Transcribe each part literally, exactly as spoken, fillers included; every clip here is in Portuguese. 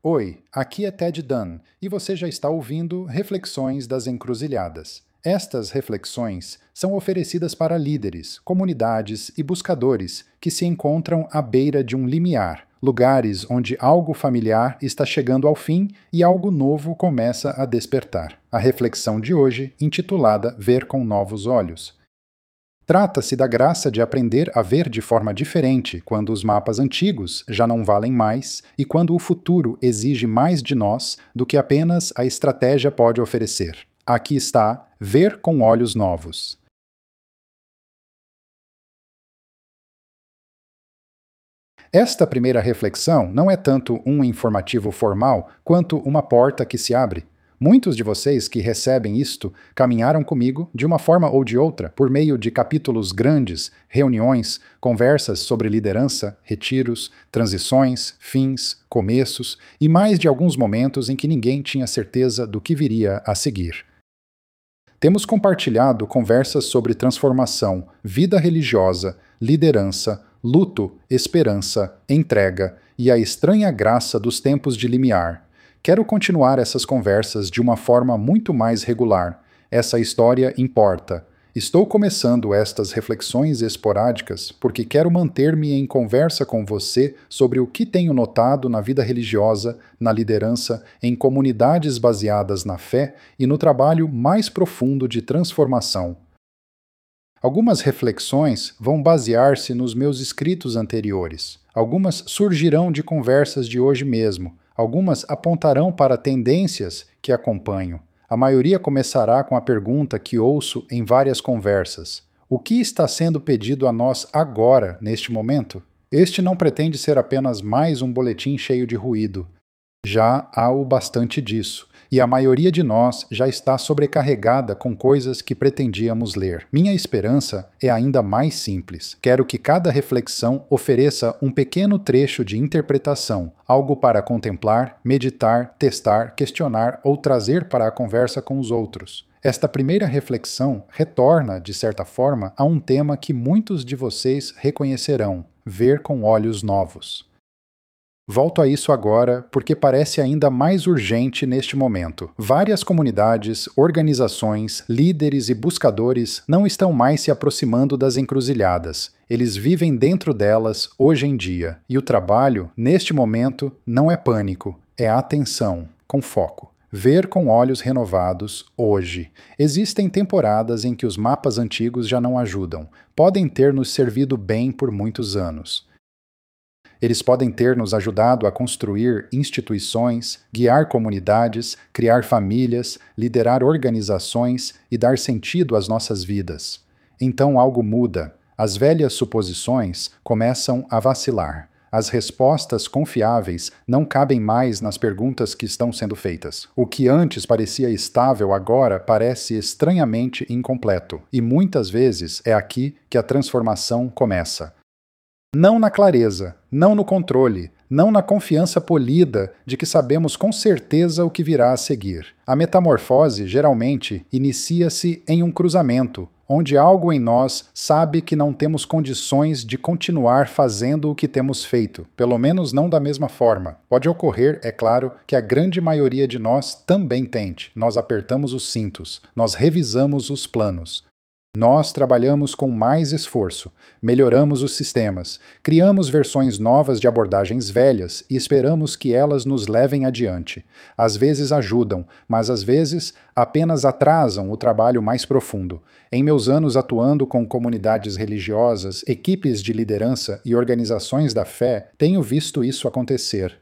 Oi, aqui é Ted Dunn e você já está ouvindo Reflexões das Encruzilhadas. Estas reflexões são oferecidas para líderes, comunidades e buscadores que se encontram à beira de um limiar, lugares onde algo familiar está chegando ao fim e algo novo começa a despertar. A reflexão de hoje, intitulada Ver com Novos Olhos. Trata-se da graça de aprender a ver de forma diferente quando os mapas antigos já não valem mais e quando o futuro exige mais de nós do que apenas a estratégia pode oferecer. Aqui está Ver com Olhos Novos. Esta primeira reflexão não é tanto um informativo formal quanto uma porta que se abre. Muitos de vocês que recebem isto caminharam comigo, de uma forma ou de outra, por meio de capítulos grandes, reuniões, conversas sobre liderança, retiros, transições, fins, começos e mais de alguns momentos em que ninguém tinha certeza do que viria a seguir. Temos compartilhado conversas sobre transformação, vida religiosa, liderança, luto, esperança, entrega e a estranha graça dos tempos de limiar. Quero continuar essas conversas de uma forma muito mais regular. Essa história importa. Estou começando estas reflexões esporádicas porque quero manter-me em conversa com você sobre o que tenho notado na vida religiosa, na liderança, em comunidades baseadas na fé e no trabalho mais profundo de transformação. Algumas reflexões vão basear-se nos meus escritos anteriores. Algumas surgirão de conversas de hoje mesmo. Algumas apontarão para tendências que acompanho. A maioria começará com a pergunta que ouço em várias conversas: o que está sendo pedido a nós agora, neste momento? Este não pretende ser apenas mais um boletim cheio de ruído. Já há o bastante disso, e a maioria de nós já está sobrecarregada com coisas que pretendíamos ler. Minha esperança é ainda mais simples. Quero que cada reflexão ofereça um pequeno trecho de interpretação, algo para contemplar, meditar, testar, questionar ou trazer para a conversa com os outros. Esta primeira reflexão retorna, de certa forma, a um tema que muitos de vocês reconhecerão: ver com olhos novos. Volto a isso agora porque parece ainda mais urgente neste momento. Várias comunidades, organizações, líderes e buscadores não estão mais se aproximando das encruzilhadas. Eles vivem dentro delas hoje em dia. E o trabalho, neste momento, não é pânico, é atenção, com foco. Ver com olhos renovados, hoje. Existem temporadas em que os mapas antigos já não ajudam. Podem ter nos servido bem por muitos anos. Eles podem ter nos ajudado a construir instituições, guiar comunidades, criar famílias, liderar organizações e dar sentido às nossas vidas. Então algo muda. As velhas suposições começam a vacilar. As respostas confiáveis não cabem mais nas perguntas que estão sendo feitas. O que antes parecia estável agora parece estranhamente incompleto. E muitas vezes é aqui que a transformação começa. Não na clareza, não no controle, não na confiança polida de que sabemos com certeza o que virá a seguir. A metamorfose, geralmente, inicia-se em um cruzamento, onde algo em nós sabe que não temos condições de continuar fazendo o que temos feito, pelo menos não da mesma forma. Pode ocorrer, é claro, que a grande maioria de nós também tente. Nós apertamos os cintos, nós revisamos os planos. Nós trabalhamos com mais esforço, melhoramos os sistemas, criamos versões novas de abordagens velhas e esperamos que elas nos levem adiante. Às vezes ajudam, mas às vezes apenas atrasam o trabalho mais profundo. Em meus anos atuando com comunidades religiosas, equipes de liderança e organizações da fé, tenho visto isso acontecer.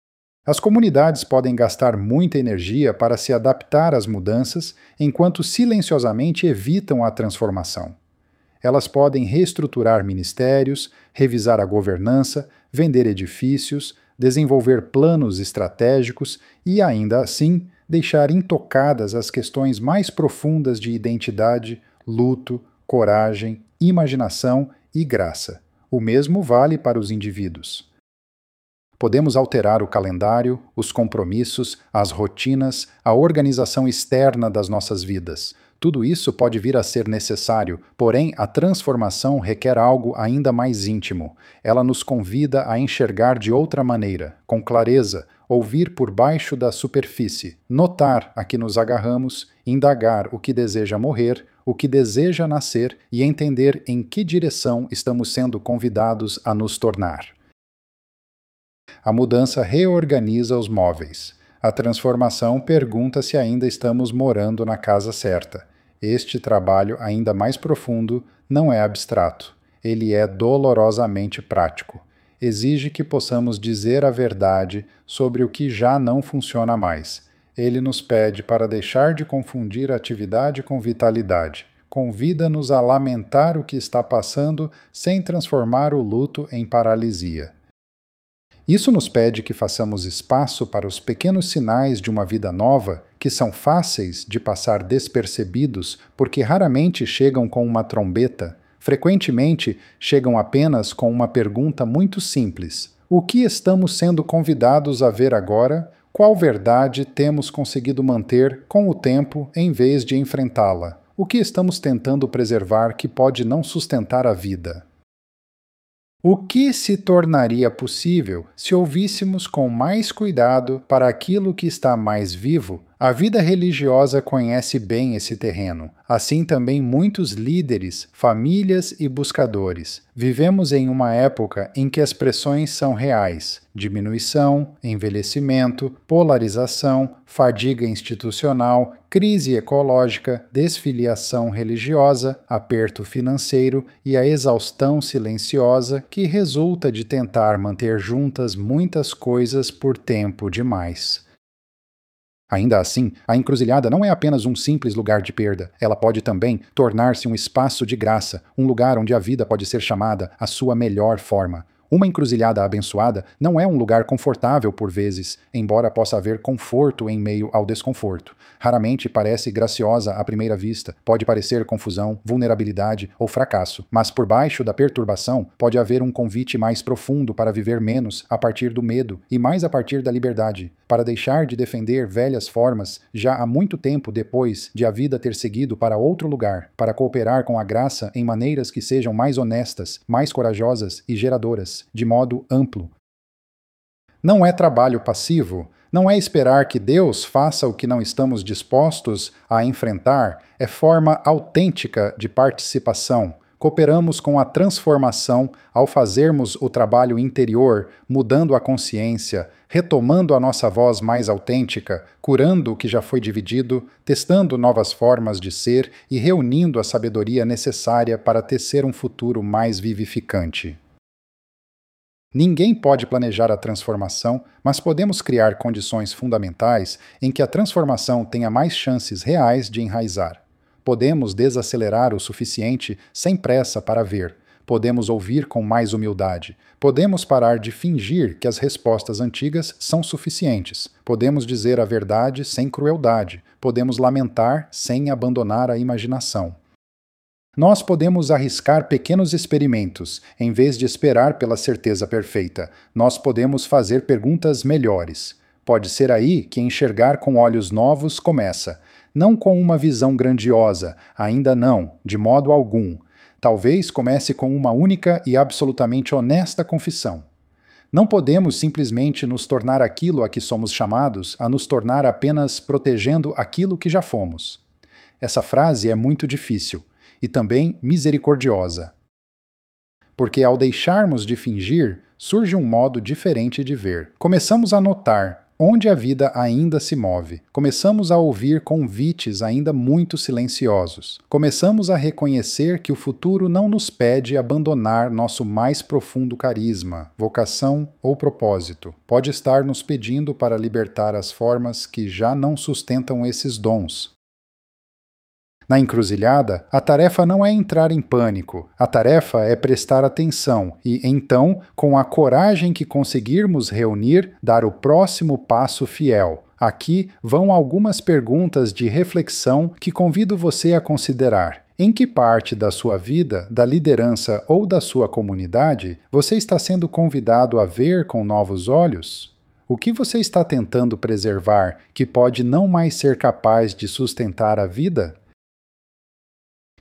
As comunidades podem gastar muita energia para se adaptar às mudanças, enquanto silenciosamente evitam a transformação. Elas podem reestruturar ministérios, revisar a governança, vender edifícios, desenvolver planos estratégicos e, ainda assim, deixar intocadas as questões mais profundas de identidade, luto, coragem, imaginação e graça. O mesmo vale para os indivíduos. Podemos alterar o calendário, os compromissos, as rotinas, a organização externa das nossas vidas. Tudo isso pode vir a ser necessário, porém a transformação requer algo ainda mais íntimo. Ela nos convida a enxergar de outra maneira, com clareza, ouvir por baixo da superfície, notar a que nos agarramos, indagar o que deseja morrer, o que deseja nascer e entender em que direção estamos sendo convidados a nos tornar. A mudança reorganiza os móveis. A transformação pergunta se ainda estamos morando na casa certa. Este trabalho, ainda mais profundo, não é abstrato. Ele é dolorosamente prático. Exige que possamos dizer a verdade sobre o que já não funciona mais. Ele nos pede para deixar de confundir atividade com vitalidade. Convida-nos a lamentar o que está passando sem transformar o luto em paralisia. Isso nos pede que façamos espaço para os pequenos sinais de uma vida nova que são fáceis de passar despercebidos porque raramente chegam com uma trombeta, frequentemente chegam apenas com uma pergunta muito simples: o que estamos sendo convidados a ver agora? Qual verdade temos conseguido manter com o tempo em vez de enfrentá-la? O que estamos tentando preservar que pode não sustentar a vida? O que se tornaria possível se ouvíssemos com mais cuidado para aquilo que está mais vivo? A vida religiosa conhece bem esse terreno, assim também muitos líderes, famílias e buscadores. Vivemos em uma época em que as pressões são reais: diminuição, envelhecimento, polarização, fadiga institucional, crise ecológica, desfiliação religiosa, aperto financeiro e a exaustão silenciosa que resulta de tentar manter juntas muitas coisas por tempo demais. Ainda assim, a encruzilhada não é apenas um simples lugar de perda. Ela pode também tornar-se um espaço de graça, um lugar onde a vida pode ser chamada à sua melhor forma. Uma encruzilhada abençoada não é um lugar confortável por vezes, embora possa haver conforto em meio ao desconforto. Raramente parece graciosa à primeira vista, pode parecer confusão, vulnerabilidade ou fracasso, mas por baixo da perturbação pode haver um convite mais profundo para viver menos a partir do medo e mais a partir da liberdade, para deixar de defender velhas formas já há muito tempo depois de a vida ter seguido para outro lugar, para cooperar com a graça em maneiras que sejam mais honestas, mais corajosas e geradoras, de modo amplo. Não é trabalho passivo, não é esperar que Deus faça o que não estamos dispostos a enfrentar, é forma autêntica de participação. Cooperamos com a transformação ao fazermos o trabalho interior, mudando a consciência, retomando a nossa voz mais autêntica, curando o que já foi dividido, testando novas formas de ser e reunindo a sabedoria necessária para tecer um futuro mais vivificante. Ninguém pode planejar a transformação, mas podemos criar condições fundamentais em que a transformação tenha mais chances reais de enraizar. Podemos desacelerar o suficiente sem pressa para ver. Podemos ouvir com mais humildade. Podemos parar de fingir que as respostas antigas são suficientes. Podemos dizer a verdade sem crueldade. Podemos lamentar sem abandonar a imaginação. Nós podemos arriscar pequenos experimentos, em vez de esperar pela certeza perfeita. Nós podemos fazer perguntas melhores. Pode ser aí que enxergar com olhos novos começa. Não com uma visão grandiosa, ainda não, de modo algum. Talvez comece com uma única e absolutamente honesta confissão. Não podemos simplesmente nos tornar aquilo a que somos chamados a nos tornar apenas protegendo aquilo que já fomos. Essa frase é muito difícil. E também misericordiosa. Porque ao deixarmos de fingir, surge um modo diferente de ver. Começamos a notar onde a vida ainda se move. Começamos a ouvir convites ainda muito silenciosos. Começamos a reconhecer que o futuro não nos pede abandonar nosso mais profundo carisma, vocação ou propósito. Pode estar nos pedindo para libertar as formas que já não sustentam esses dons. Na encruzilhada, a tarefa não é entrar em pânico, a tarefa é prestar atenção e, então, com a coragem que conseguirmos reunir, dar o próximo passo fiel. Aqui vão algumas perguntas de reflexão que convido você a considerar. Em que parte da sua vida, da liderança ou da sua comunidade você está sendo convidado a ver com novos olhos? O que você está tentando preservar que pode não mais ser capaz de sustentar a vida?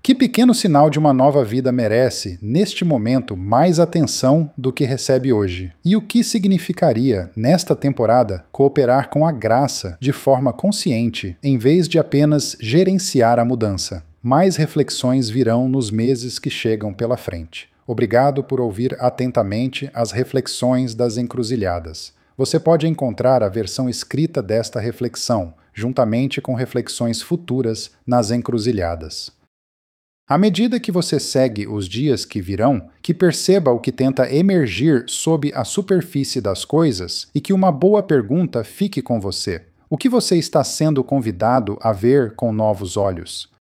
Que pequeno sinal de uma nova vida merece, neste momento, mais atenção do que recebe hoje? E o que significaria, nesta temporada, cooperar com a graça de forma consciente, em vez de apenas gerenciar a mudança? Mais reflexões virão nos meses que chegam pela frente. Obrigado por ouvir atentamente as reflexões das encruzilhadas. Você pode encontrar a versão escrita desta reflexão, juntamente com reflexões futuras nas encruzilhadas. À medida que você segue os dias que virão, que perceba o que tenta emergir sob a superfície das coisas e que uma boa pergunta fique com você. O que você está sendo convidado a ver com novos olhos?